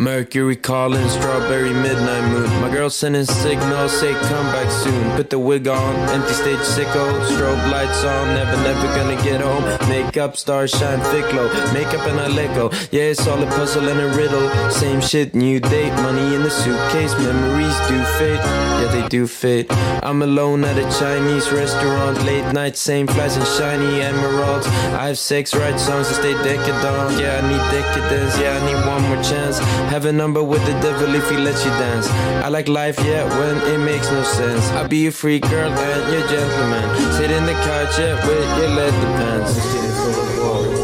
Mercury calling, strawberry midnight moon. My girl sending signals, say come back soon. Put the wig on, empty stage sicko. Strobe lights on, never gonna get home. Makeup, stars shine thick low. Makeup and I let go. Yeah, it's all a puzzle and a riddle. Same shit, new date, money in the suitcase. Memories do fade, yeah they do fade. I'm alone at a Chinese restaurant. Late night, same flies and shiny emeralds. I have sex, write songs to stay decadent. Yeah, I need decadence, yeah I need one more chance. Have a number with the devil if he lets you dance. I like life, yeah, when it makes no sense. I'll be a free girl and your gentleman. Sit in the couch, yeah, with your leather pants.